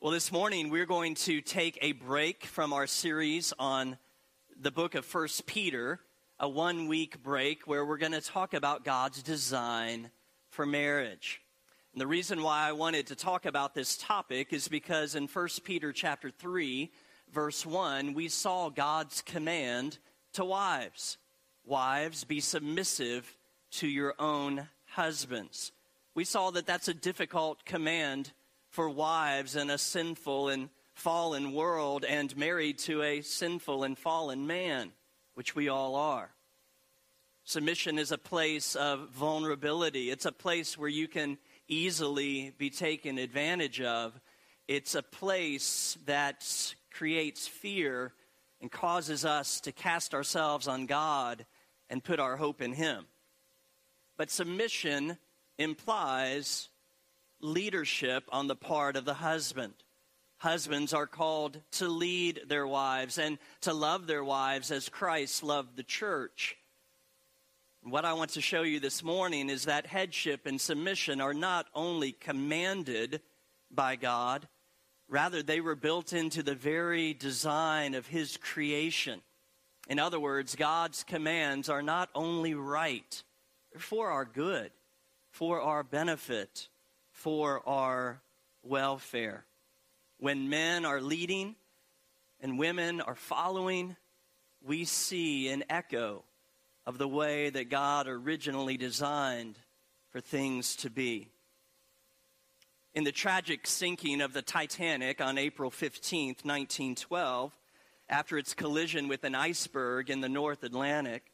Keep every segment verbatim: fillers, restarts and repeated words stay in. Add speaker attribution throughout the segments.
Speaker 1: Well, this morning we're going to take a break from our series on the book of First Peter, a one-week break where we're going to talk about God's design for marriage. And the reason why I wanted to talk about this topic is because in First Peter chapter three, verse one, we saw God's command to wives. Wives, be submissive to your own husbands. We saw that that's a difficult command for wives in a sinful and fallen world and married to a sinful and fallen man, which we all are. Submission is a place of vulnerability. It's a place where you can easily be taken advantage of. It's a place that creates fear and causes us to cast ourselves on God and put our hope in Him. But submission implies leadership on the part of the husband. Husbands are called to lead their wives and to love their wives as Christ loved the church. What I want to show you this morning is that headship and submission are not only commanded by God, rather they were built into the very design of His creation. In other words, God's commands are not only right, they're for our good, for our benefit, for our welfare. When men are leading and women are following, we see an echo of the way that God originally designed for things to be. In the tragic sinking of the Titanic on April fifteenth, nineteen twelve, after its collision with an iceberg in the North Atlantic,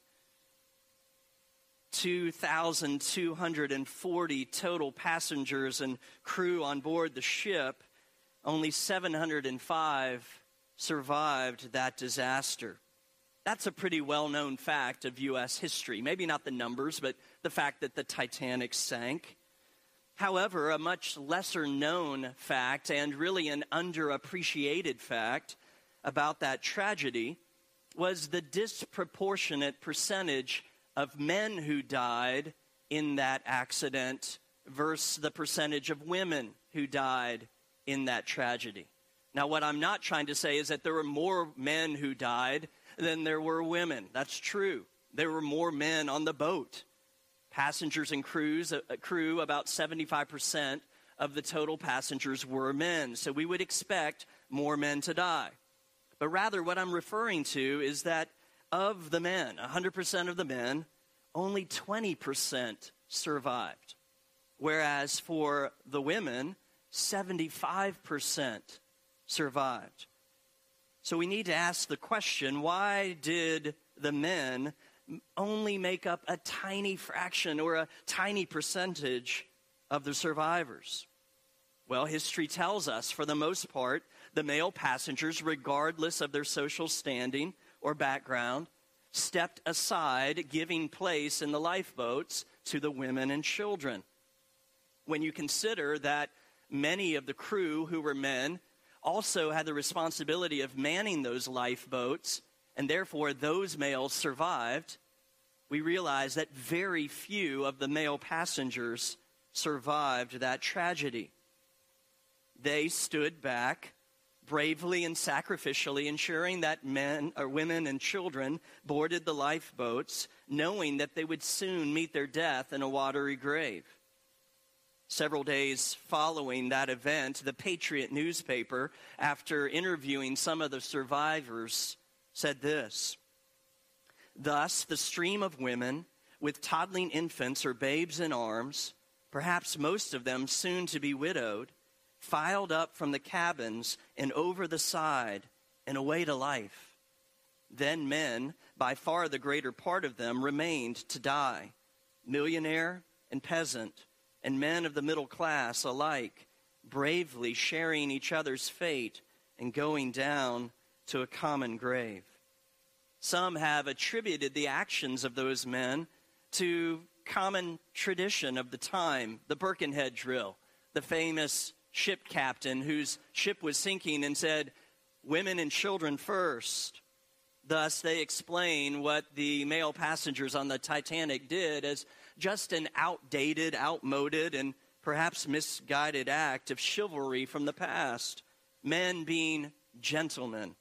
Speaker 1: two thousand two hundred forty total passengers and crew on board the ship, only seven hundred five survived that disaster. That's a pretty well-known fact of U S history. Maybe not the numbers, but the fact that the Titanic sank. However, a much lesser-known fact, and really an underappreciated fact about that tragedy, was the disproportionate percentage of men who died in that accident versus the percentage of women who died in that tragedy. Now, what I'm not trying to say is that there were more men who died than there were women. That's true. There were more men on the boat. Passengers and crews, uh, crew, about seventy-five percent of the total passengers were men. So we would expect more men to die. But rather, what I'm referring to is that of the men, one hundred percent of the men, only twenty percent survived. Whereas for the women, seventy-five percent survived. So we need to ask the question, why did the men only make up a tiny fraction or a tiny percentage of the survivors? Well, history tells us, for the most part, the male passengers, regardless of their social standing or background, stepped aside, giving place in the lifeboats to the women and children. When you consider that many of the crew who were men also had the responsibility of manning those lifeboats, and therefore those males survived, we realize that very few of the male passengers survived that tragedy. They stood back, bravely and sacrificially ensuring that men or women and children boarded the lifeboats, knowing that they would soon meet their death in a watery grave. Several days following that event, the Patriot newspaper, after interviewing some of the survivors, said this: "Thus, the stream of women with toddling infants or babes in arms, perhaps most of them soon to be widowed, filed up from the cabins and over the side and away to life. Then men, by far the greater part of them, remained to die, millionaire and peasant, and men of the middle class alike, bravely sharing each other's fate and going down to a common grave." Some have attributed the actions of those men to common tradition of the time, the Birkenhead drill, the famous ship captain whose ship was sinking and said, "Women and children first." Thus, they explain what the male passengers on the Titanic did as just an outdated, outmoded, and perhaps misguided act of chivalry from the past. men being gentlemen.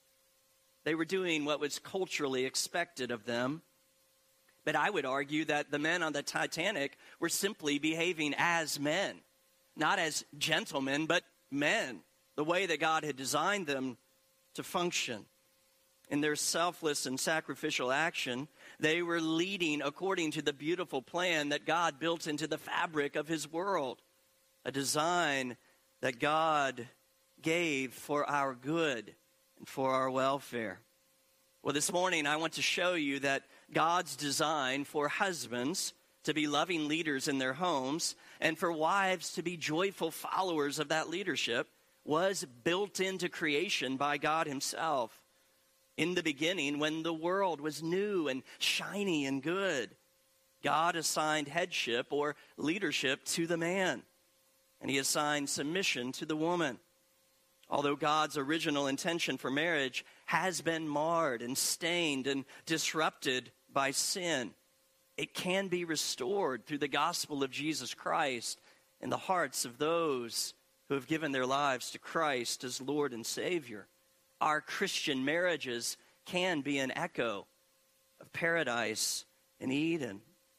Speaker 1: They were doing what was culturally expected of them. But I would argue that the men on the Titanic were simply behaving as men, not as gentlemen, but men, the way that God had designed them to function. In their selfless and sacrificial action, they were leading according to the beautiful plan that God built into the fabric of his world, a design that God gave for our good and for our welfare. Well, this morning I want to show you that God's design for husbands to be loving leaders in their homes and for wives to be joyful followers of that leadership was built into creation by God himself. In the beginning, when the world was new and shiny and good, God assigned headship or leadership to the man, and he assigned submission to the woman. Although God's original intention for marriage has been marred and stained and disrupted by sin, it can be restored through the gospel of Jesus Christ in the hearts of those who have given their lives to Christ as Lord and Savior. Our Christian marriages can be an echo of paradise in Eden.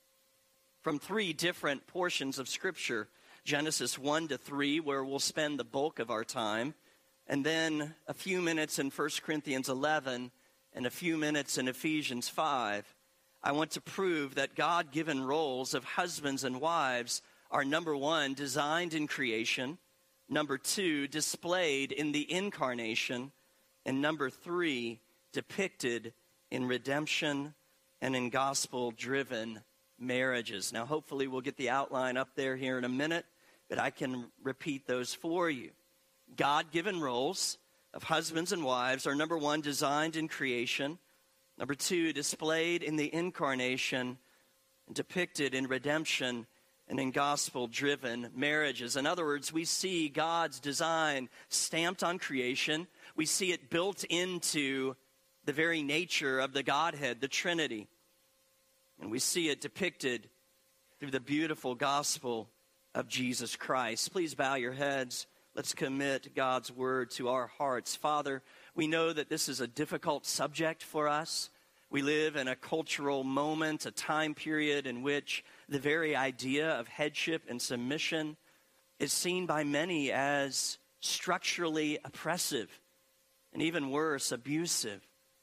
Speaker 1: From three different portions of Scripture, Genesis one to three, where we'll spend the bulk of our time, and then a few minutes in First Corinthians eleven, and a few minutes in Ephesians five, I want to prove that God-given roles of husbands and wives are, number one, designed in creation, number two, displayed in the incarnation, and number three, depicted in redemption and in gospel-driven marriages. Now, hopefully we'll get the outline up there here in a minute, but I can repeat those for you. God-given roles of husbands and wives are, number one, designed in creation, number two, displayed in the incarnation, and depicted in redemption and in gospel-driven marriages. In other words, we see God's design stamped on creation. We see it built into the very nature of the Godhead, the Trinity. And we see it depicted through the beautiful gospel of Jesus Christ. Please bow your heads. Let's commit God's word to our hearts. Father, we know that this is a difficult subject for us. We live in a cultural moment, a time period in which the very idea of headship and submission is seen by many as structurally oppressive and even worse, abusive.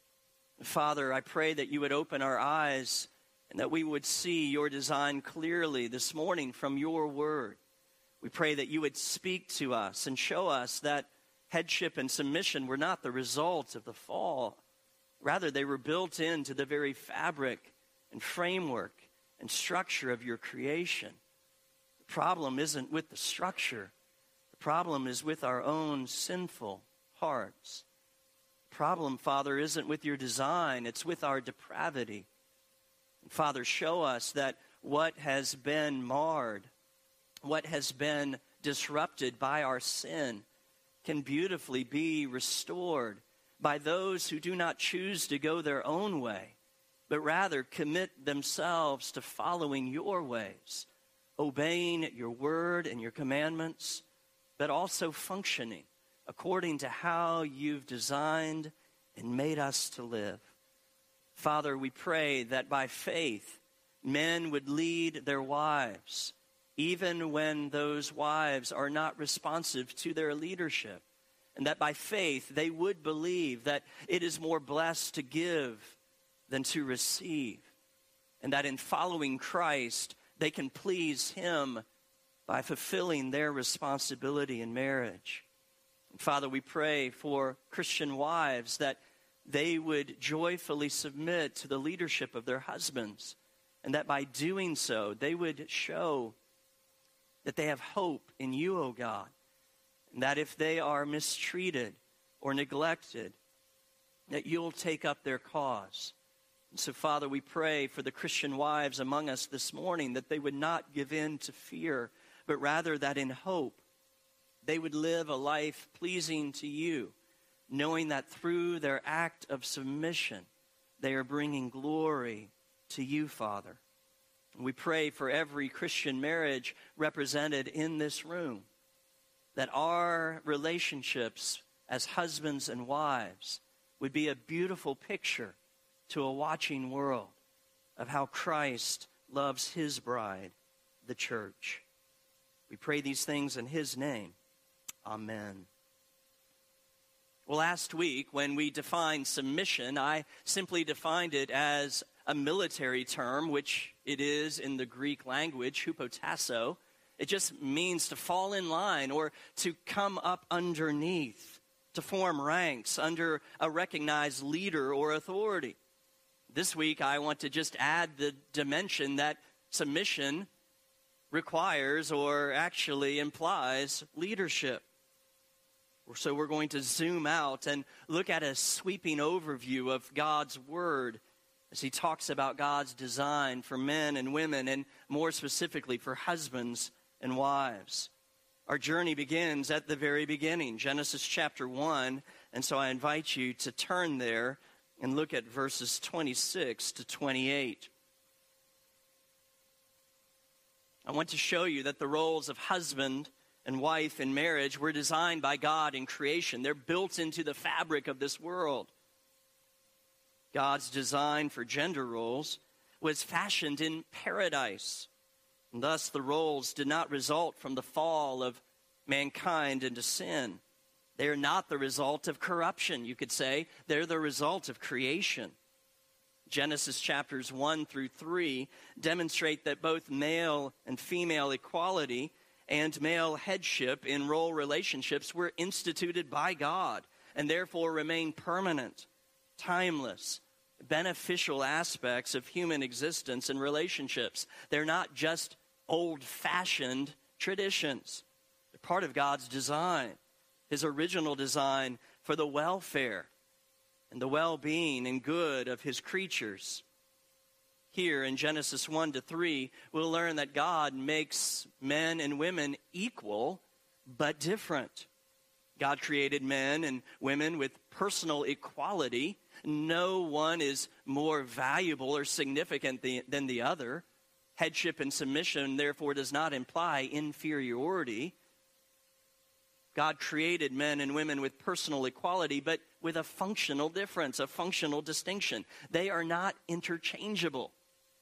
Speaker 1: Father, I pray that you would open our eyes and that we would see your design clearly this morning from your word. We pray that you would speak to us and show us that headship and submission were not the result of the fall. Rather, they were built into the very fabric and framework and structure of your creation. The problem isn't with the structure. The problem is with our own sinful hearts. The problem, Father, isn't with your design. It's with our depravity. And Father, show us that what has been marred, what has been disrupted by our sin, can beautifully be restored by those who do not choose to go their own way, but rather commit themselves to following your ways, obeying your word and your commandments, but also functioning according to how you've designed and made us to live. Father, we pray that by faith, men would lead their wives, even when those wives are not responsive to their leadership, and that by faith they would believe that it is more blessed to give than to receive, and that in following Christ, they can please him by fulfilling their responsibility in marriage. And Father, we pray for Christian wives that they would joyfully submit to the leadership of their husbands, and that by doing so, they would show that they have hope in you, O God, and that if they are mistreated or neglected, that you'll take up their cause. And so, Father, we pray for the Christian wives among us this morning that they would not give in to fear, but rather that in hope they would live a life pleasing to you, knowing that through their act of submission, they are bringing glory to you, Father. We pray for every Christian marriage represented in this room, that our relationships as husbands and wives would be a beautiful picture to a watching world of how Christ loves his bride, the church. We pray these things in his name. Amen. Well, last week when we defined submission, I simply defined it as a military term, which it is in the Greek language, hupotasso. It just means to fall in line or to come up underneath, to form ranks under a recognized leader or authority. This week, I want to just add the dimension that submission requires or actually implies leadership. So we're going to zoom out and look at a sweeping overview of God's word as he talks about God's design for men and women, and more specifically for husbands and wives. Our journey begins at the very beginning, Genesis chapter one, and so I invite you to turn there and look at verses twenty-six to twenty-eight. I want to show you that the roles of husband and wife in marriage were designed by God in creation. They're built into the fabric of this world. God's design for gender roles was fashioned in paradise. And thus, the roles did not result from the fall of mankind into sin. They are not the result of corruption, you could say. They're the result of creation. Genesis chapters one through three demonstrate that both male and female equality and male headship in role relationships were instituted by God and therefore remain permanent, timeless, beneficial aspects of human existence and relationships. They're not just old-fashioned traditions. They're part of God's design, his original design for the welfare and the well-being and good of his creatures. Here in Genesis one to three, we'll learn that God makes men and women equal but different. God created men and women with personal equality. No one is more valuable or significant than the other. Headship and submission, therefore, does not imply inferiority. God created men and women with personal equality, but with a functional difference, a functional distinction. They are not interchangeable.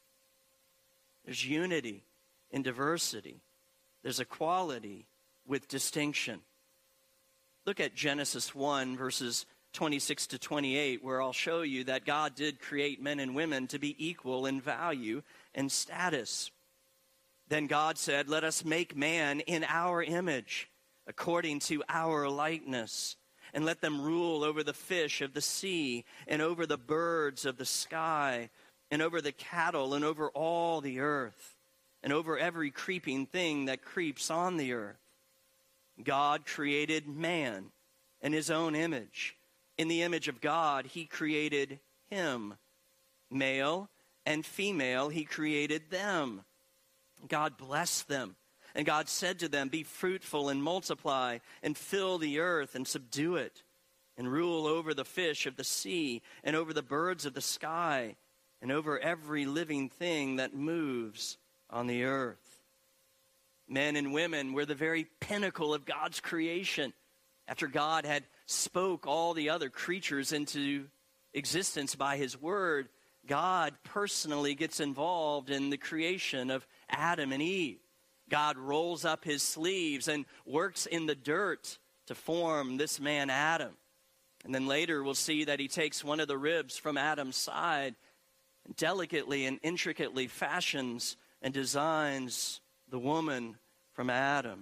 Speaker 1: There's unity in diversity. There's equality with distinction. Look at Genesis one, verses twenty-six to twenty-eight, where I'll show you that God did create men and women to be equal in value and status. Then God said, "Let us make man in our image, according to our likeness, and let them rule over the fish of the sea, and over the birds of the sky, and over the cattle, and over all the earth, and over every creeping thing that creeps on the earth." God created man in his own image. In the image of God, he created him. Male and female, he created them. God blessed them. And God said to them, "Be fruitful and multiply, and fill the earth and subdue it, and rule over the fish of the sea, and over the birds of the sky, and over every living thing that moves on the earth." Men and women were the very pinnacle of God's creation. After God had spoke all the other creatures into existence by his word, God personally gets involved in the creation of Adam and Eve. God rolls up his sleeves and works in the dirt to form this man Adam. And then later we'll see that he takes one of the ribs from Adam's side and delicately and intricately fashions and designs the woman from Adam.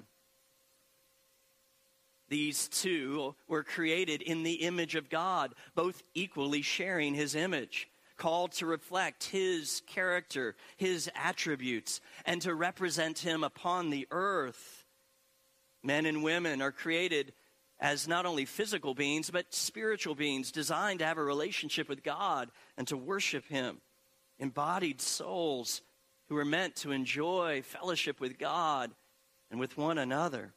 Speaker 1: These two were created in the image of God, both equally sharing his image, called to reflect his character, his attributes, and to represent him upon the earth. Men and women are created as not only physical beings, but spiritual beings designed to have a relationship with God and to worship him. Embodied souls who are meant to enjoy fellowship with God and with one another.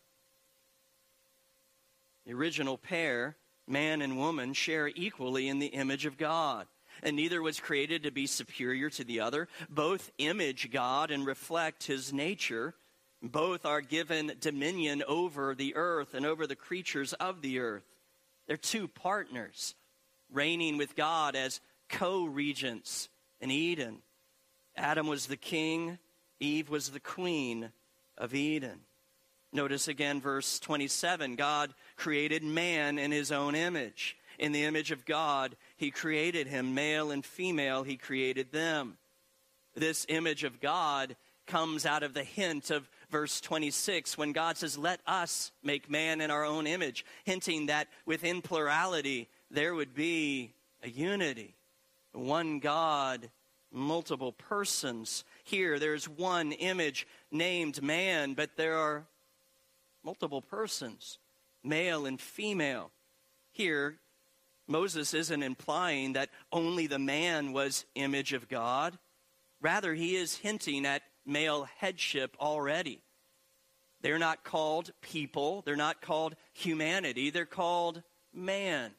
Speaker 1: The original pair, man and woman, share equally in the image of God. And neither was created to be superior to the other. Both image God and reflect his nature. Both are given dominion over the earth and over the creatures of the earth. They're two partners, reigning with God as co-regents in Eden. Adam was the king, Eve was the queen of Eden. Notice again verse twenty-seven, God created man in his own image. In the image of God, he created him, male and female, he created them. This image of God comes out of the hint of verse twenty-six, when God says, let us make man in our own image, hinting that within plurality there would be a unity. One God, multiple persons. Here there's one image named man, but there are multiple persons, male and female. Here, Moses isn't implying that only the man was image of God. Rather, he is hinting at male headship already. They're not called people. They're not called humanity. They're called man,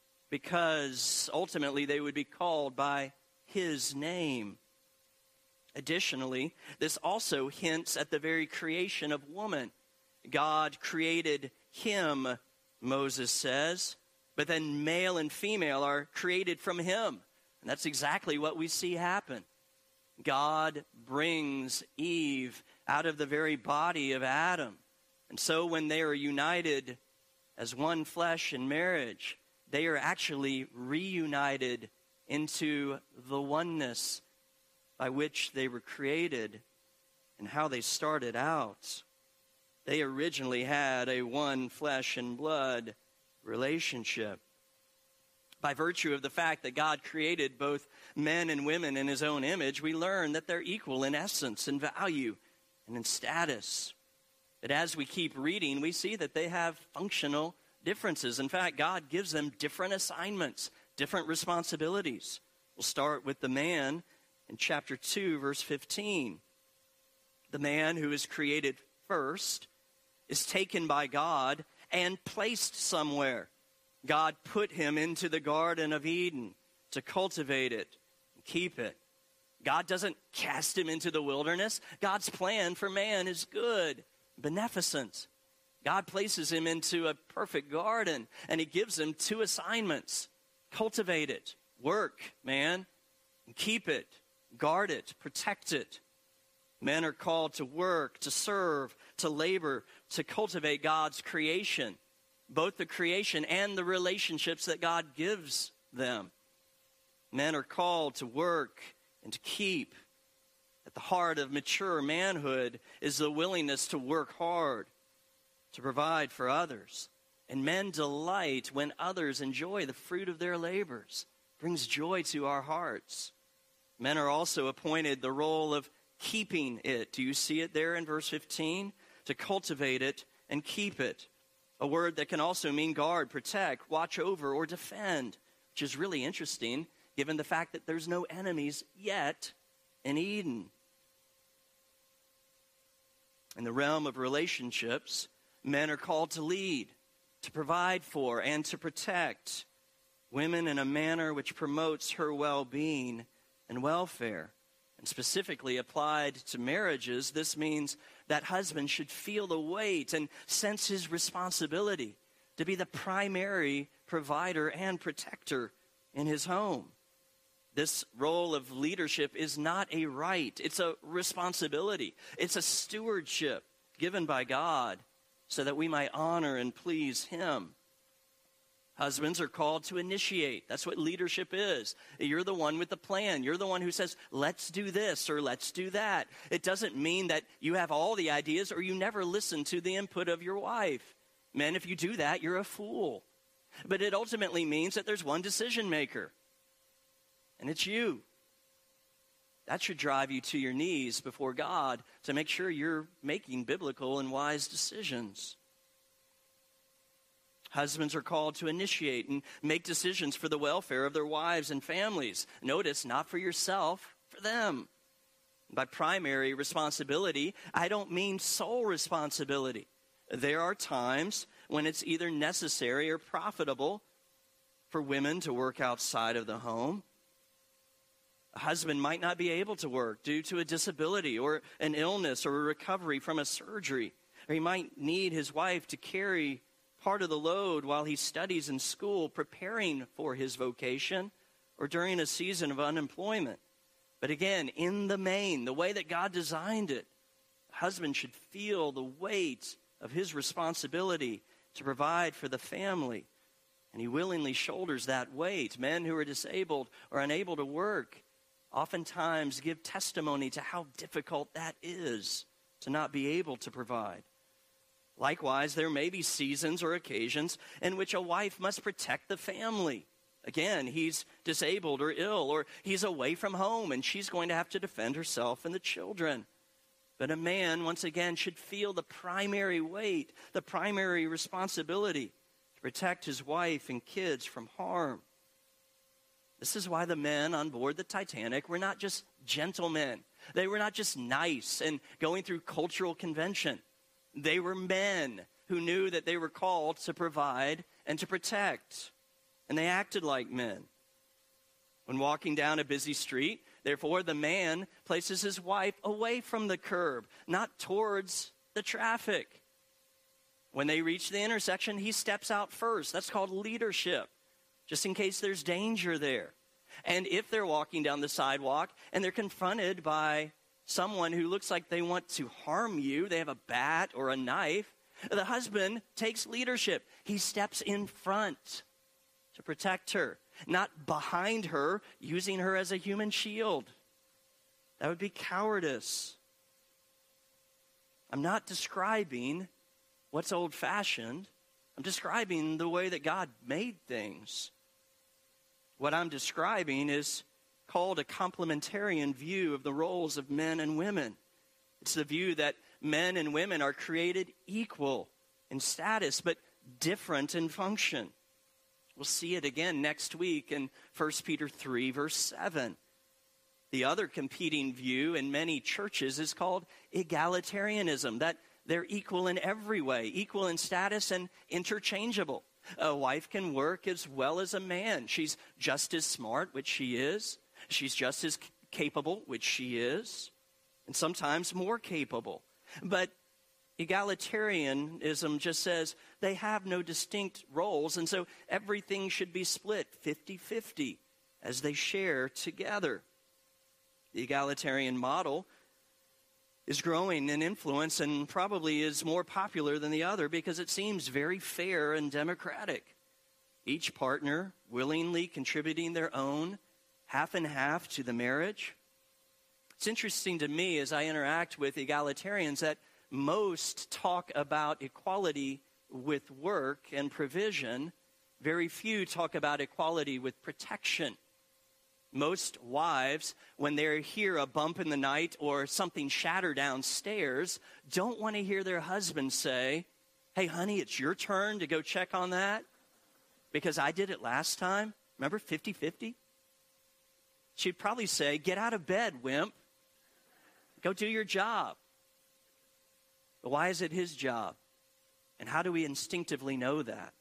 Speaker 1: because ultimately they would be called by his name. Additionally, this also hints at the very creation of woman. God created him, Moses says, but then male and female are created from him. And that's exactly what we see happen. God brings Eve out of the very body of Adam. And so when they are united as one flesh in marriage, they are actually reunited into the oneness by which they were created and how they started out. They originally had a one flesh and blood relationship. By virtue of the fact that God created both men and women in his own image, we learn that they're equal in essence and value and in status. But as we keep reading, we see that they have functional differences. In fact, God gives them different assignments, different responsibilities. We'll start with the man in chapter two, verse fifteen. The man who is created first is taken by God and placed somewhere. God put him into the Garden of Eden to cultivate it and keep it. God doesn't cast him into the wilderness. God's plan for man is good, beneficent. God places him into a perfect garden, and he gives him two assignments. Cultivate it, work, man, and keep it, guard it, protect it. Men are called to work, to serve, to labor, to cultivate God's creation, both the creation and the relationships that God gives them. Men are called to work and to keep. At the heart of mature manhood is the willingness to work hard, to provide for others. And men delight when others enjoy the fruit of their labors. It brings joy to our hearts. Men are also appointed the role of keeping it. Do you see it there in verse fifteen? To cultivate it and keep it. A word that can also mean guard, protect, watch over, or defend, which is really interesting given the fact that there's no enemies yet in Eden. In the realm of relationships, men are called to lead, to provide for, and to protect women in a manner which promotes her well-being and welfare. And specifically applied to marriages, this means that husband should feel the weight and sense his responsibility to be the primary provider and protector in his home. This role of leadership is not a right. It's a responsibility. It's a stewardship given by God so that we might honor and please him. Husbands are called to initiate. That's what leadership is. You're the one with the plan. You're the one who says, let's do this or let's do that. It doesn't mean that you have all the ideas or you never listen to the input of your wife. Men, if you do that, you're a fool. But it ultimately means that there's one decision maker, and it's you. That should drive you to your knees before God to make sure you're making biblical and wise decisions. Husbands are called to initiate and make decisions for the welfare of their wives and families. Notice, not for yourself, for them. By primary responsibility, I don't mean sole responsibility. There are times when it's either necessary or profitable for women to work outside of the home. A husband might not be able to work due to a disability or an illness or a recovery from a surgery. Or he might need his wife to carry part of the load while he studies in school, preparing for his vocation or during a season of unemployment. But again, in the main, the way that God designed it, the husband should feel the weight of his responsibility to provide for the family. And he willingly shoulders that weight. Men who are disabled or unable to work oftentimes give testimony to how difficult that is to not be able to provide. Likewise, there may be seasons or occasions in which a wife must protect the family. Again, he's disabled or ill, or he's away from home, and she's going to have to defend herself and the children. But a man, once again, should feel the primary weight, the primary responsibility to protect his wife and kids from harm. This is why the men on board the Titanic were not just gentlemen. They were not just nice and going through cultural convention. They were men who knew that they were called to provide and to protect. And they acted like men. When walking down a busy street, therefore, the man places his wife away from the curb, not towards the traffic. When they reach the intersection, he steps out first. That's called leadership, just in case there's danger there. And if they're walking down the sidewalk and they're confronted by someone who looks like they want to harm you, they have a bat or a knife, the husband takes leadership. He steps in front to protect her, not behind her, using her as a human shield. That would be cowardice. I'm not describing what's old-fashioned. I'm describing the way that God made things. What I'm describing is called a complementarian view of the roles of men and women. It's the view that men and women are created equal in status, but different in function. We'll see it again next week in First Peter three, verse seven. The other competing view in many churches is called egalitarianism, that they're equal in every way, equal in status and interchangeable. A wife can work as well as a man. She's just as smart, which she is. She's just as capable, which she is, and sometimes more capable. But egalitarianism just says they have no distinct roles, and so everything should be split fifty-fifty as they share together. The egalitarian model is growing in influence and probably is more popular than the other because it seems very fair and democratic. Each partner willingly contributing their own half and half to the marriage. It's interesting to me as I interact with egalitarians that most talk about equality with work and provision. Very few talk about equality with protection. Most wives, when they hear a bump in the night or something shatter downstairs, don't want to hear their husband say, "Hey, honey, it's your turn to go check on that because I did it last time." Remember, fifty-fifty? She'd probably say, "Get out of bed, wimp. Go do your job." But why is it his job? And how do we instinctively know that?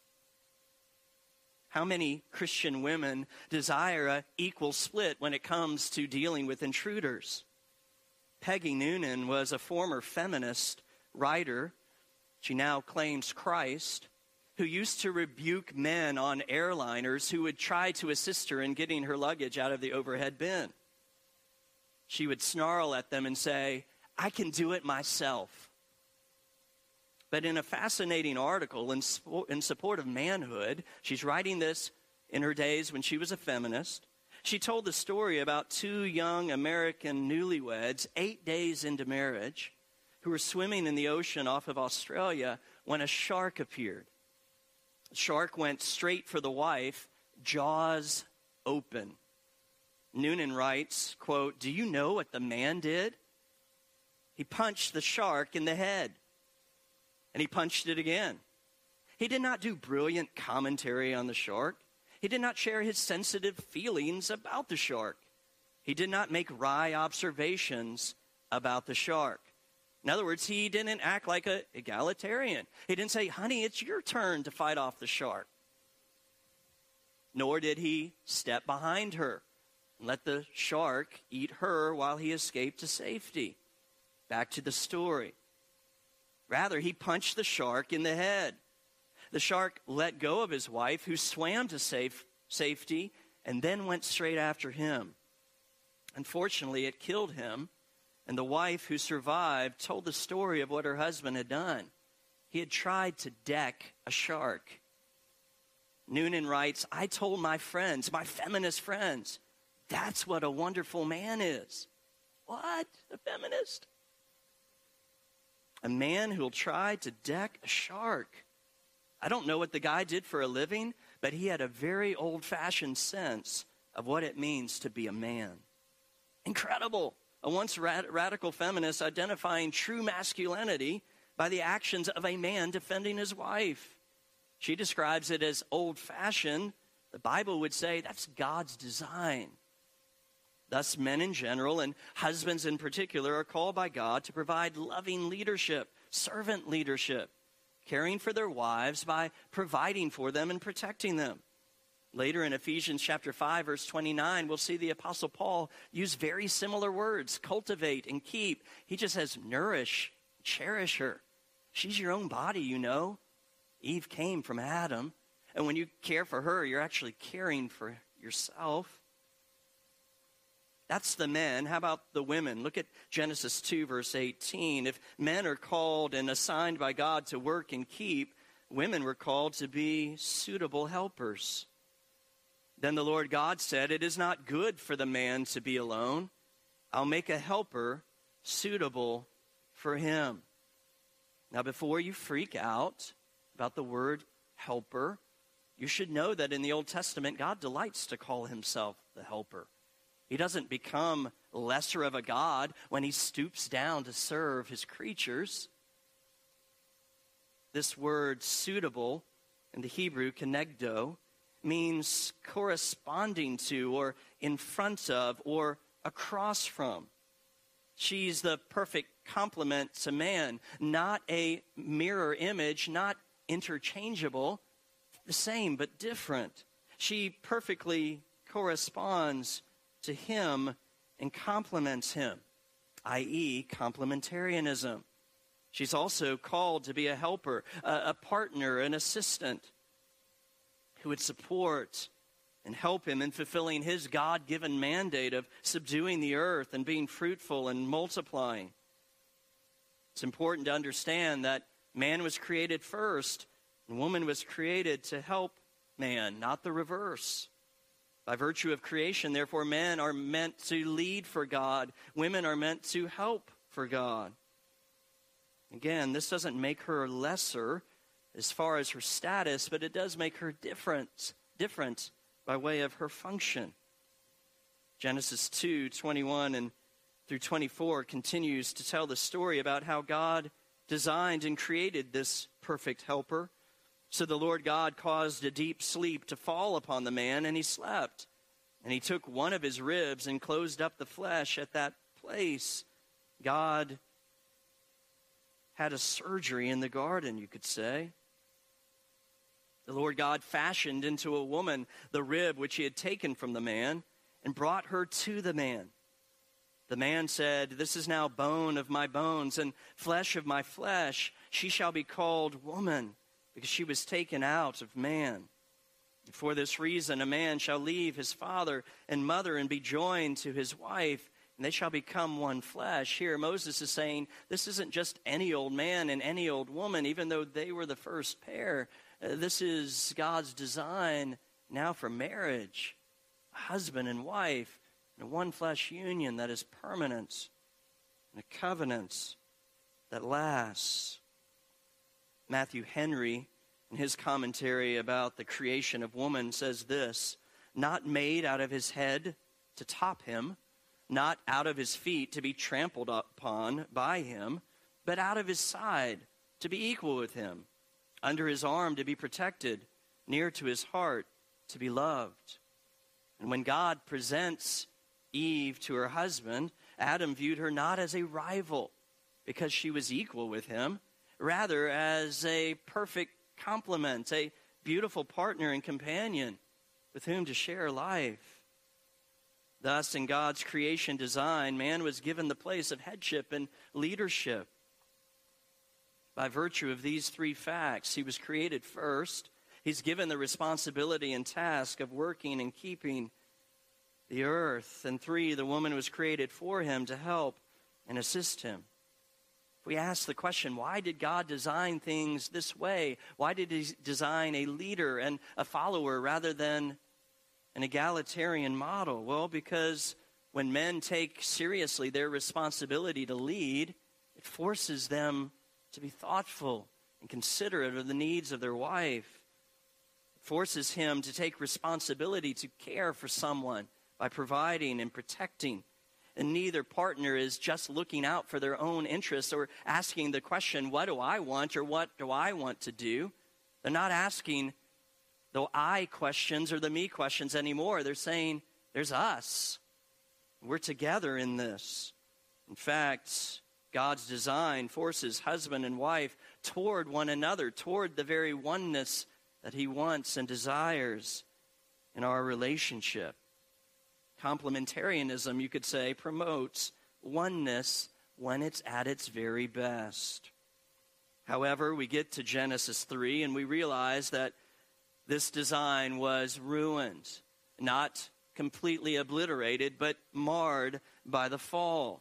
Speaker 1: How many Christian women desire an equal split when it comes to dealing with intruders? Peggy Noonan was a former feminist writer. She now claims Christ, who used to rebuke men on airliners who would try to assist her in getting her luggage out of the overhead bin. She would snarl at them and say, "I can do it myself." But in a fascinating article in, in support of manhood, she's writing this in her days when she was a feminist. She told the story about two young American newlyweds, eight days into marriage, who were swimming in the ocean off of Australia when a shark appeared. The shark went straight for the wife, jaws open. Noonan writes, quote, "Do you know what the man did? He punched the shark in the head. And he punched it again. He did not do brilliant commentary on the shark. He did not share his sensitive feelings about the shark. He did not make wry observations about the shark." In other words, he didn't act like an egalitarian. He didn't say, "Honey, it's your turn to fight off the shark." Nor did he step behind her and let the shark eat her while he escaped to safety. Back to the story. Rather, he punched the shark in the head. The shark let go of his wife, who swam to safe, safety and then went straight after him. Unfortunately, it killed him, and the wife who survived told the story of what her husband had done. He had tried to deck a shark. Noonan writes, I told my friends, my feminist friends, that's what a wonderful man is. What? A feminist? A man who'll try to deck a shark. I don't know what the guy did for a living, but he had a very old-fashioned sense of what it means to be a man. Incredible. A once rad- radical feminist identifying true masculinity by the actions of a man defending his wife. She describes it as old-fashioned. The Bible would say that's God's design. Thus, men in general and husbands in particular are called by God to provide loving leadership, servant leadership, caring for their wives by providing for them and protecting them. Later in Ephesians chapter five, verse twenty-nine, we'll see the Apostle Paul use very similar words, cultivate and keep. He just says, nourish, cherish her. She's your own body, you know. Eve came from Adam. And when you care for her, you're actually caring for yourself. That's the men. How about the women? Look at Genesis two, verse eighteen. If men are called and assigned by God to work and keep, women were called to be suitable helpers. Then the Lord God said, it is not good for the man to be alone. I'll make a helper suitable for him. Now, before you freak out about the word helper, you should know that in the Old Testament, God delights to call himself the helper. He doesn't become lesser of a God when he stoops down to serve his creatures. This word suitable in the Hebrew, kenegdo, means corresponding to or in front of or across from. She's the perfect complement to man, not a mirror image, not interchangeable, the same but different. She perfectly corresponds to him and complements him, that is complementarianism. She's also called to be a helper, a, a partner, an assistant who would support and help him in fulfilling his God-given mandate of subduing the earth and being fruitful and multiplying. It's important to understand that man was created first and woman was created to help man, not the reverse. By virtue of creation, therefore, men are meant to lead for God. Women are meant to help for God. Again, this doesn't make her lesser as far as her status, but it does make her different, different by way of her function. Genesis two, twenty-one and through twenty-four continues to tell the story about how God designed and created this perfect helper. So the Lord God caused a deep sleep to fall upon the man, and he slept. And he took one of his ribs and closed up the flesh at that place. God had a surgery in the garden, you could say. The Lord God fashioned into a woman the rib which he had taken from the man and brought her to the man. The man said, this is now bone of my bones and flesh of my flesh. She shall be called woman, because she was taken out of man. For this reason, a man shall leave his father and mother and be joined to his wife, and they shall become one flesh. Here, Moses is saying, this isn't just any old man and any old woman, even though they were the first pair. Uh, this is God's design now for marriage, a husband and wife, and a one flesh union that is permanent, and a covenant that lasts. Matthew Henry, in his commentary about the creation of woman, says this, not made out of his head to top him, not out of his feet to be trampled upon by him, but out of his side to be equal with him, under his arm to be protected, near to his heart to be loved. And when God presents Eve to her husband, Adam viewed her not as a rival because she was equal with him, rather as a perfect complement, a beautiful partner and companion with whom to share life. Thus, in God's creation design, man was given the place of headship and leadership. By virtue of these three facts, he was created first. He's given the responsibility and task of working and keeping the earth. And three, the woman was created for him to help and assist him. If we ask the question, why did God design things this way? Why did he design a leader and a follower rather than an egalitarian model? Well, because when men take seriously their responsibility to lead, it forces them to be thoughtful and considerate of the needs of their wife. It forces him to take responsibility to care for someone by providing and protecting. And neither partner is just looking out for their own interests or asking the question, what do I want or what do I want to do? They're not asking the I questions or the me questions anymore. They're saying, there's us. We're together in this. In fact, God's design forces husband and wife toward one another, toward the very oneness that he wants and desires in our relationship. Complementarianism, you could say, promotes oneness when it's at its very best. However, we get to Genesis three and we realize that this design was ruined, not completely obliterated, but marred by the fall.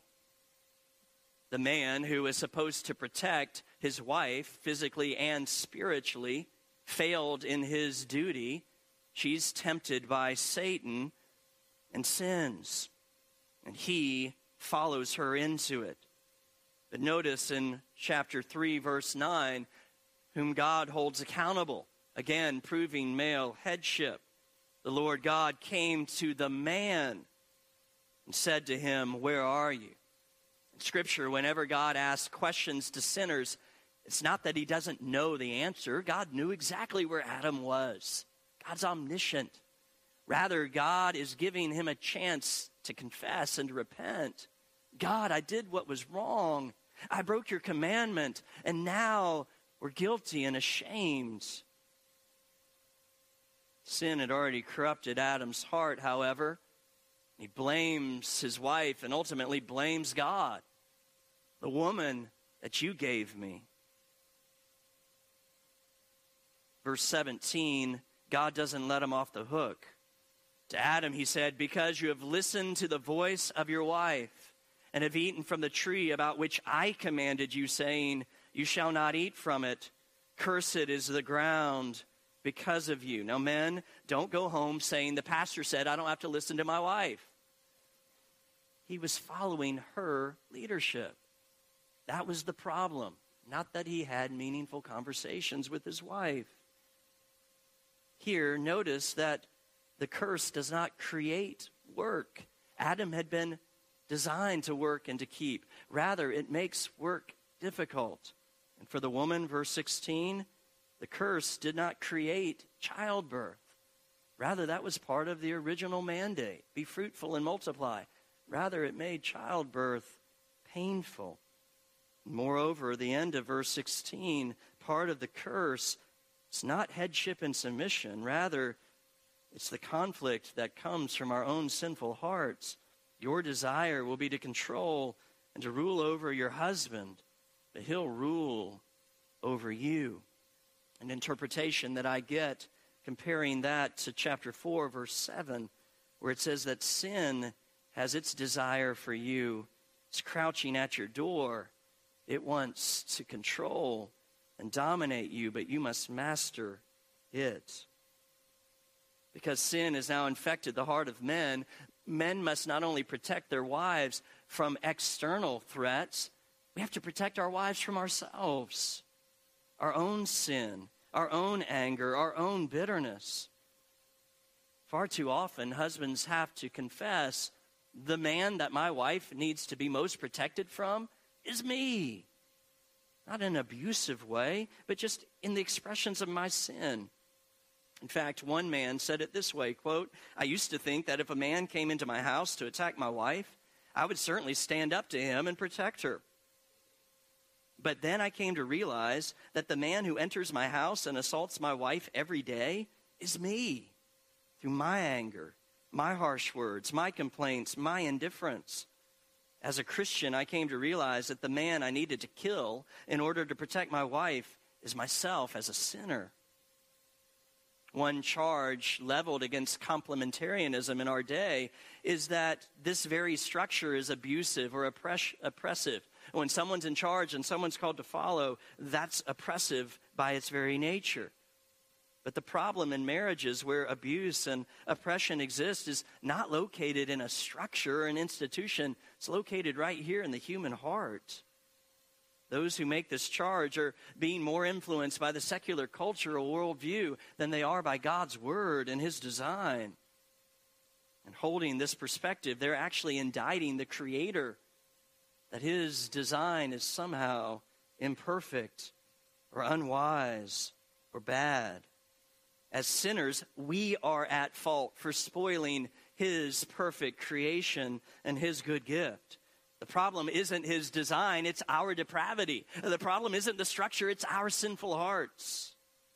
Speaker 1: The man who is supposed to protect his wife physically and spiritually failed in his duty. She's tempted by Satan and sins, and he follows her into it. But notice in chapter three, verse nine, whom God holds accountable, again proving male headship. The Lord God came to the man and said to him, where are you? In Scripture, whenever God asks questions to sinners, it's not that he doesn't know the answer. God knew exactly where Adam was. God's omniscient. Rather, God is giving him a chance to confess and to repent. God, I did what was wrong. I broke your commandment, and now we're guilty and ashamed. Sin had already corrupted Adam's heart, however. He blames his wife and ultimately blames God. The woman that you gave me. Verse seventeen, God doesn't let him off the hook. To Adam, he said, because you have listened to the voice of your wife and have eaten from the tree about which I commanded you, saying, you shall not eat from it. Cursed is the ground because of you. Now, men, don't go home saying, the pastor said I don't have to listen to my wife. He was following her leadership. That was the problem. Not that he had meaningful conversations with his wife. Here, notice that the curse does not create work. Adam had been designed to work and to keep. Rather, it makes work difficult. And for the woman, verse sixteen, the curse did not create childbirth. Rather, that was part of the original mandate. Be fruitful and multiply. Rather, it made childbirth painful. Moreover, the end of verse sixteen, part of the curse, it's not headship and submission. Rather, it's the conflict that comes from our own sinful hearts. Your desire will be to control and to rule over your husband, but he'll rule over you. An interpretation that I get comparing that to chapter four, verse seven, where it says that sin has its desire for you. It's crouching at your door. It wants to control and dominate you, but you must master it. Because sin has now infected the heart of men, men must not only protect their wives from external threats, we have to protect our wives from ourselves, our own sin, our own anger, our own bitterness. Far too often, husbands have to confess, the man that my wife needs to be most protected from is me. Not in an abusive way, but just in the expressions of my sin. In fact, one man said it this way, quote, I used to think that if a man came into my house to attack my wife, I would certainly stand up to him and protect her. But then I came to realize that the man who enters my house and assaults my wife every day is me, through my anger, my harsh words, my complaints, my indifference. As a Christian, I came to realize that the man I needed to kill in order to protect my wife is myself as a sinner. One charge leveled against complementarianism in our day is that this very structure is abusive or oppress- oppressive. When someone's in charge and someone's called to follow, that's oppressive by its very nature. But the problem in marriages where abuse and oppression exist is not located in a structure or an institution. It's located right here in the human heart. Those who make this charge are being more influenced by the secular cultural worldview than they are by God's word and his design. And holding this perspective, they're actually indicting the Creator that his design is somehow imperfect or unwise or bad. As sinners, we are at fault for spoiling his perfect creation and his good gift. The problem isn't his design, it's our depravity. The problem isn't the structure, it's our sinful hearts.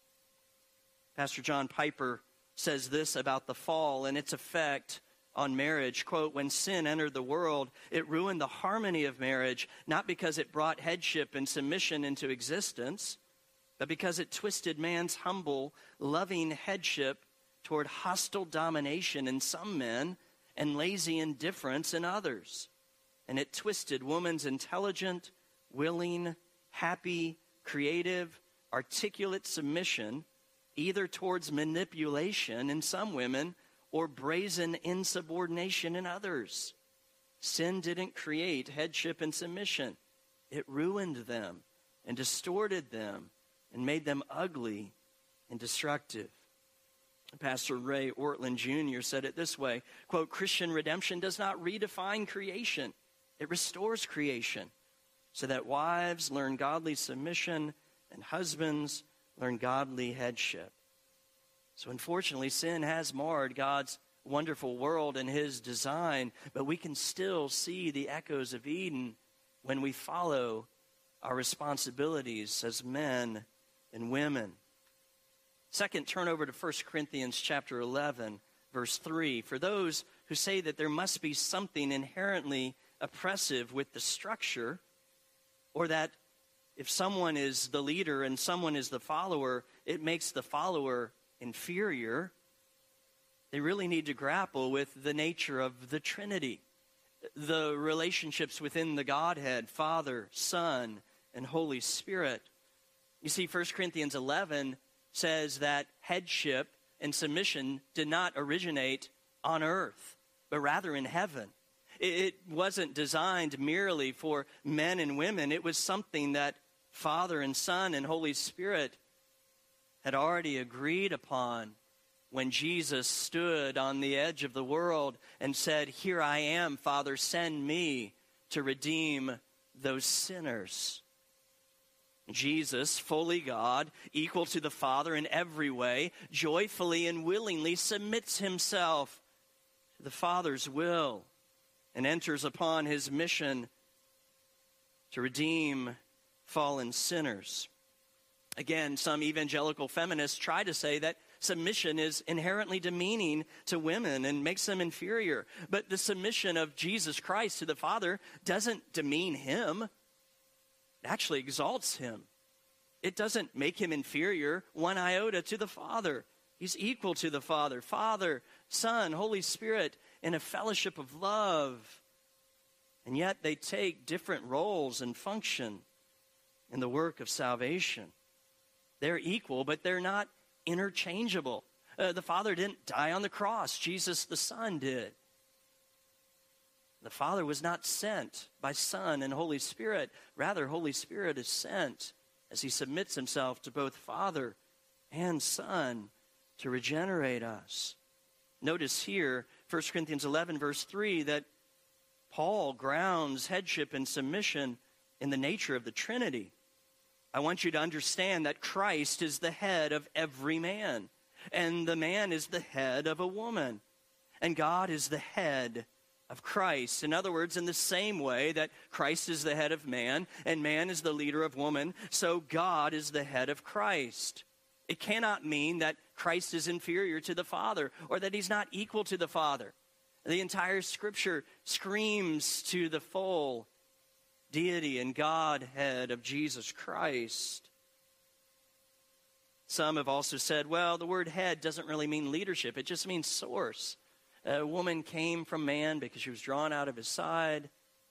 Speaker 1: Pastor John Piper says this about the fall and its effect on marriage. Quote, when sin entered the world, it ruined the harmony of marriage, not because it brought headship and submission into existence, but because it twisted man's humble, loving headship toward hostile domination in some men and lazy indifference in others. And it twisted woman's intelligent, willing, happy, creative, articulate submission either towards manipulation in some women or brazen insubordination in others. Sin didn't create headship and submission. It ruined them and distorted them and made them ugly and destructive. Pastor Ray Ortlund Junior said it this way, quote, Christian redemption does not redefine creation. It restores creation so that wives learn godly submission and husbands learn godly headship. So unfortunately, sin has marred God's wonderful world and his design, but we can still see the echoes of Eden when we follow our responsibilities as men and women. Second, turn over to First Corinthians chapter eleven, verse three. For those who say that there must be something inherently oppressive with the structure, or that if someone is the leader and someone is the follower, it makes the follower inferior, they really need to grapple with the nature of the Trinity, the relationships within the Godhead, Father, Son, and Holy Spirit. You see, First Corinthians eleven says that headship and submission did not originate on earth, but rather in heaven. It wasn't designed merely for men and women. It was something that Father and Son and Holy Spirit had already agreed upon when Jesus stood on the edge of the world and said, here I am, Father, send me to redeem those sinners. Jesus, fully God, equal to the Father in every way, joyfully and willingly submits himself to the Father's will and enters upon his mission to redeem fallen sinners. Again, some evangelical feminists try to say that submission is inherently demeaning to women and makes them inferior. But the submission of Jesus Christ to the Father doesn't demean him. It actually exalts him. It doesn't make him inferior one iota to the Father. He's equal to the Father. Father, Son, Holy Spirit, in a fellowship of love. And yet they take different roles and function in the work of salvation. They're equal, but they're not interchangeable. Uh, the Father didn't die on the cross. Jesus the Son did. The Father was not sent by Son and Holy Spirit. Rather, Holy Spirit is sent as he submits himself to both Father and Son to regenerate us. Notice here, First Corinthians eleven, verse three, that Paul grounds headship and submission in the nature of the Trinity. I want you to understand that Christ is the head of every man, and the man is the head of a woman, and God is the head of Christ. In other words, in the same way that Christ is the head of man, and man is the leader of woman, so God is the head of Christ. It cannot mean that Christ is inferior to the Father or that he's not equal to the Father. The entire Scripture screams to the full deity and Godhead of Jesus Christ. Some have also said, well, the word head doesn't really mean leadership. It just means source. A woman came from man because she was drawn out of his side.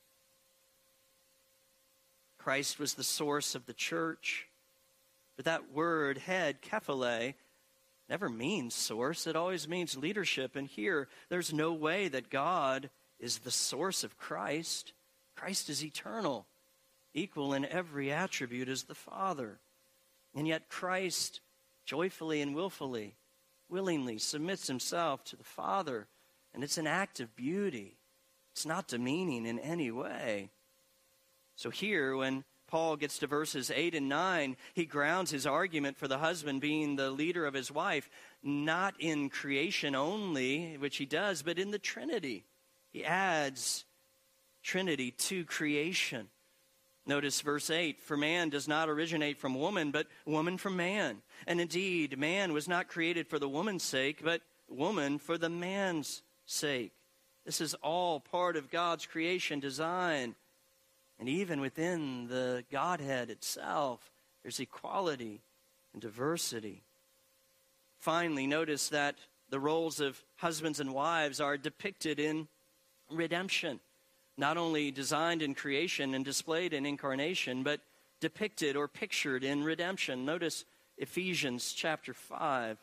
Speaker 1: Christ was the source of the church. But that word, head, kephale, never means source. It always means leadership. And here, there's no way that God is the source of Christ. Christ is eternal, equal in every attribute as the Father. And yet Christ joyfully and willfully, willingly submits himself to the Father. And it's an act of beauty. It's not demeaning in any way. So here, when Paul gets to verses eight and nine, he grounds his argument for the husband being the leader of his wife, not in creation only, which he does, but in the Trinity. He adds Trinity to creation. Notice verse eight, for man does not originate from woman, but woman from man. And indeed, man was not created for the woman's sake, but woman for the man's sake. This is all part of God's creation design. And even within the Godhead itself, there's equality and diversity. Finally, notice that the roles of husbands and wives are depicted in redemption. Not only designed in creation and displayed in incarnation, but depicted or pictured in redemption. Notice Ephesians chapter five.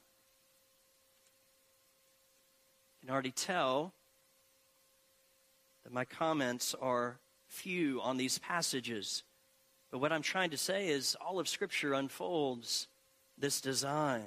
Speaker 1: You can already tell that my comments are few on these passages. But what I'm trying to say is all of Scripture unfolds this design.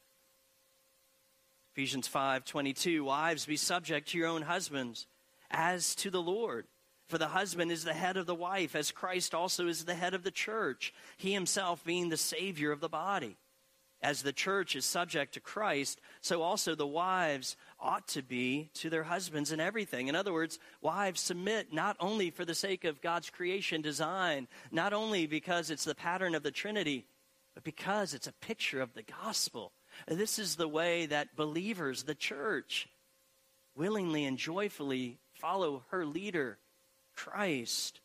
Speaker 1: Ephesians five twenty-two, wives, be subject to your own husbands as to the Lord. For the husband is the head of the wife, as Christ also is the head of the church, he himself being the Savior of the body. As the church is subject to Christ, so also the wives ought to be to their husbands in everything. In other words, wives submit not only for the sake of God's creation design, not only because it's the pattern of the Trinity, but because it's a picture of the gospel. This is the way that believers, the church, willingly and joyfully follow her leader, Christ.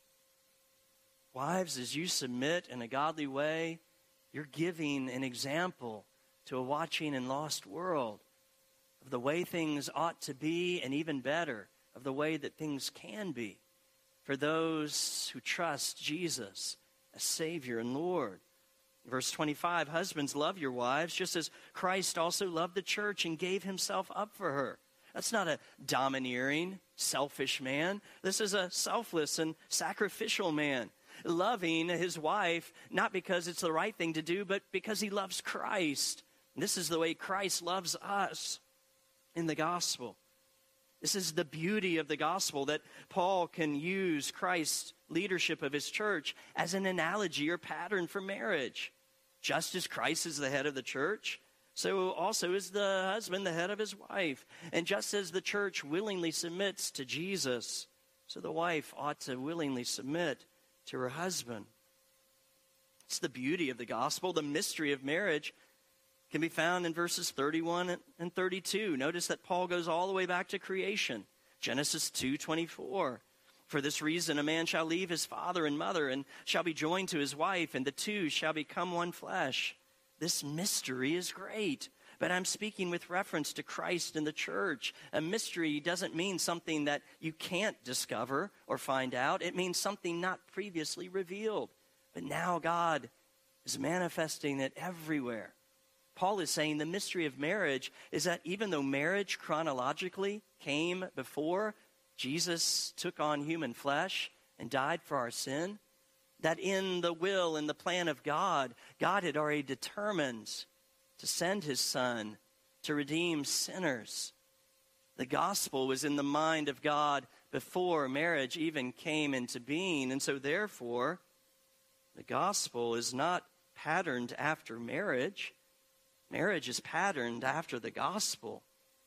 Speaker 1: Wives, as you submit in a godly way, you're giving an example to a watching and lost world of the way things ought to be, and even better, of the way that things can be for those who trust Jesus as Savior and Lord. Verse twenty-five, husbands, love your wives, just as Christ also loved the church and gave himself up for her. That's not a domineering, selfish man. This is a selfless and sacrificial man, loving his wife, not because it's the right thing to do, but because he loves Christ. And this is the way Christ loves us in the gospel. This is the beauty of the gospel, that Paul can use Christ's leadership of his church as an analogy or pattern for marriage. Just as Christ is the head of the church, so also is the husband the head of his wife. And just as the church willingly submits to Jesus, so the wife ought to willingly submit to her husband. It's the beauty of the gospel. The mystery of marriage can be found in verses thirty-one and thirty-two. Notice that Paul goes all the way back to creation. Genesis two twenty-four. For this reason a man shall leave his father and mother and shall be joined to his wife, and the two shall become one flesh. This mystery is great. But I'm speaking with reference to Christ and the church. A mystery doesn't mean something that you can't discover or find out. It means something not previously revealed. But now God is manifesting it everywhere. Paul is saying the mystery of marriage is that even though marriage chronologically came before Jesus took on human flesh and died for our sin, that in the will and the plan of God, God had already determined to send his son to redeem sinners. The gospel was in the mind of God before marriage even came into being. And so therefore, the gospel is not patterned after marriage. Marriage is patterned after the gospel.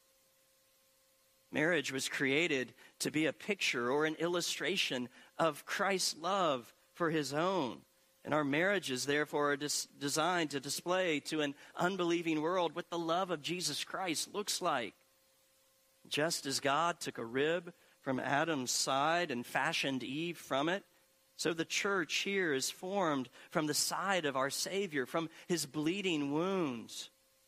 Speaker 1: Marriage was created to be a picture or an illustration of Christ's love for his own. And our marriages, therefore, are dis- designed to display to an unbelieving world what the love of Jesus Christ looks like. Just as God took a rib from Adam's side and fashioned Eve from it, so the church here is formed from the side of our Savior, from his bleeding wounds,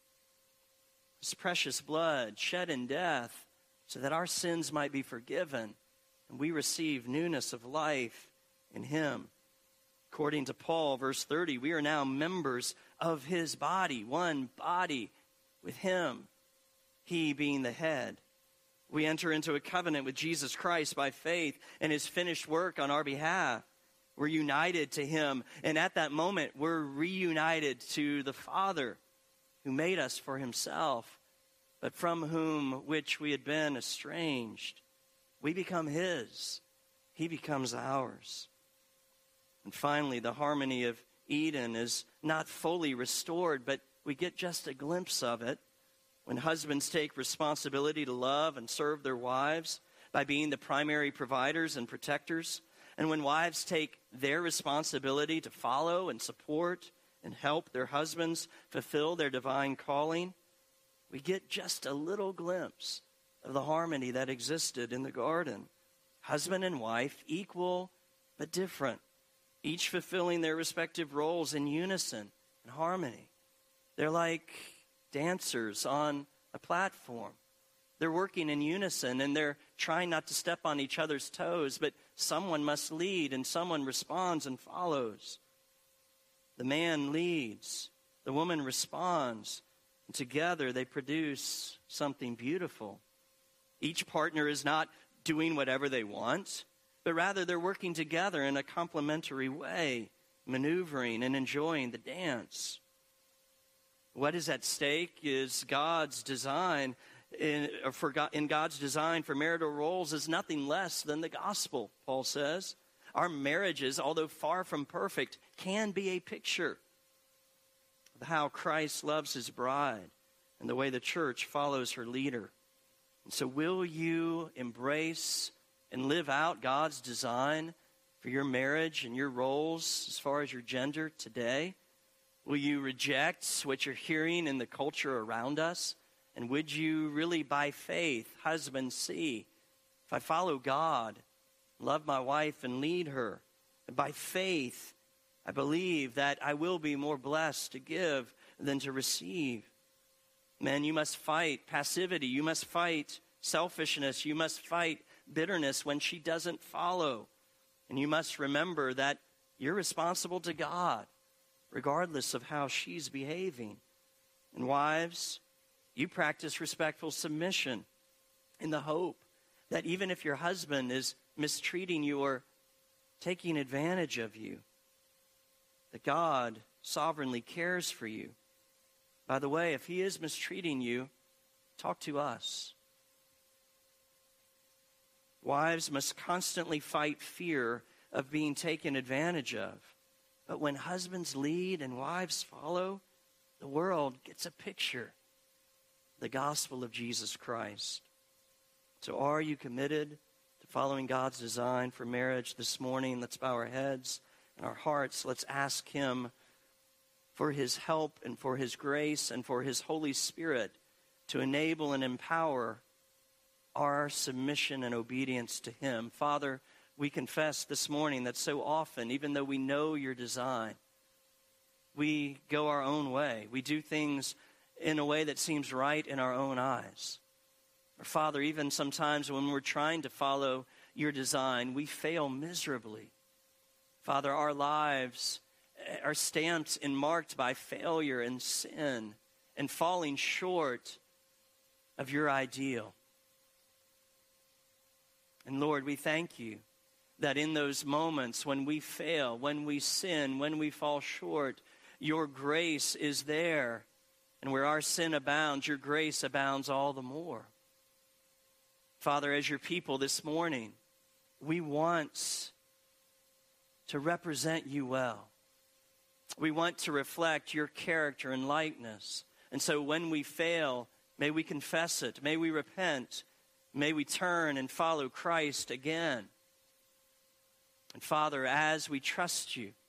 Speaker 1: his precious blood shed in death, so that our sins might be forgiven and we receive newness of life in him. According to Paul, verse thirty, we are now members of his body, one body with him, he being the head. We enter into a covenant with Jesus Christ by faith in his finished work on our behalf. We're united to him, and at that moment, we're reunited to the Father who made us for himself, but from whom which we had been estranged. We become his. He becomes ours. And finally, the harmony of Eden is not fully restored, but we get just a glimpse of it when husbands take responsibility to love and serve their wives by being the primary providers and protectors, and when wives take their responsibility to follow and support and help their husbands fulfill their divine calling. We get just a little glimpse of the harmony that existed in the garden. Husband and wife, equal but different, each fulfilling their respective roles in unison and harmony. They're like dancers on a platform. They're working in unison, and they're trying not to step on each other's toes, but someone must lead, and someone responds and follows. The man leads, the woman responds, and together they produce something beautiful. Each partner is not doing whatever they want, but rather they're working together in a complementary way, maneuvering and enjoying the dance. What is at stake is God's design in, for God, in God's design for marital roles is nothing less than the gospel, Paul says. Our marriages, although far from perfect, can be a picture of how Christ loves his bride and the way the church follows her leader. And so will you embrace and live out God's design for your marriage and your roles as far as your gender today? Will you reject what you're hearing in the culture around us? And would you really, by faith, husband, see, if I follow God, love my wife and lead her, and by faith, I believe that I will be more blessed to give than to receive. Men, you must fight passivity. You must fight selfishness. You must fight bitterness when she doesn't follow. And you must remember that you're responsible to God, regardless of how she's behaving. And wives, you practice respectful submission in the hope that even if your husband is mistreating you or taking advantage of you, that God sovereignly cares for you. By the way, if he is mistreating you, talk to us. Wives must constantly fight fear of being taken advantage of. But when husbands lead and wives follow, the world gets a picture of the gospel of Jesus Christ. So are you committed to following God's design for marriage this morning? Let's bow our heads and our hearts. Let's ask him for his help and for his grace and for his Holy Spirit to enable and empower our submission and obedience to him. Father, we confess this morning that so often, even though we know your design, we go our own way. We do things in a way that seems right in our own eyes. Or Father, even sometimes when we're trying to follow your design, we fail miserably. Father, our lives are stamped and marked by failure and sin and falling short of your ideal. And Lord, we thank you that in those moments when we fail, when we sin, when we fall short, your grace is there. And where our sin abounds, your grace abounds all the more. Father, as your people this morning, we want to represent you well. We want to reflect your character and likeness. And so when we fail, may we confess it. May we repent. May we turn and follow Christ again. And Father, as we trust you,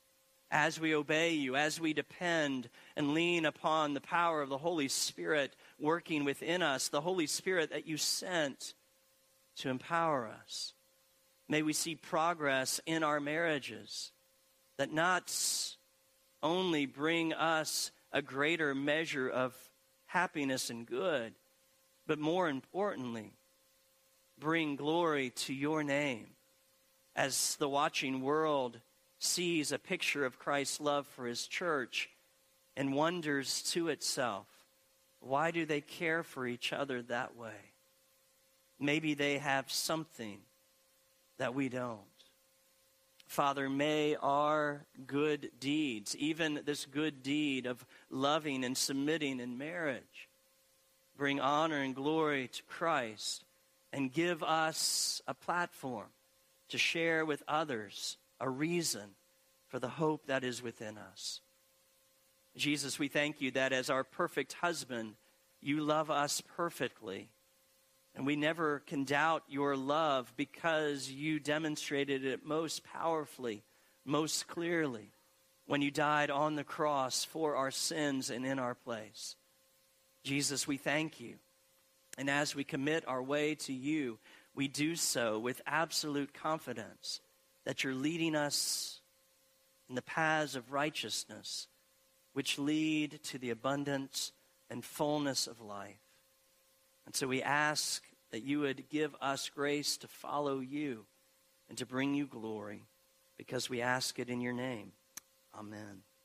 Speaker 1: as we obey you, as we depend and lean upon the power of the Holy Spirit working within us, the Holy Spirit that you sent to empower us. May we see progress in our marriages that not only bring us a greater measure of happiness and good, but more importantly, bring glory to your name as the watching world sees a picture of Christ's love for his church and wonders to itself, why do they care for each other that way? Maybe they have something that we don't. Father, may our good deeds, even this good deed of loving and submitting in marriage, bring honor and glory to Christ and give us a platform to share with others a reason for the hope that is within us. Jesus, we thank you that as our perfect husband, you love us perfectly. And we never can doubt your love because you demonstrated it most powerfully, most clearly, when you died on the cross for our sins and in our place. Jesus, we thank you. And as we commit our way to you, we do so with absolute confidence that you're leading us in the paths of righteousness, which lead to the abundance and fullness of life. And so we ask that you would give us grace to follow you and to bring you glory, because we ask it in your name. Amen.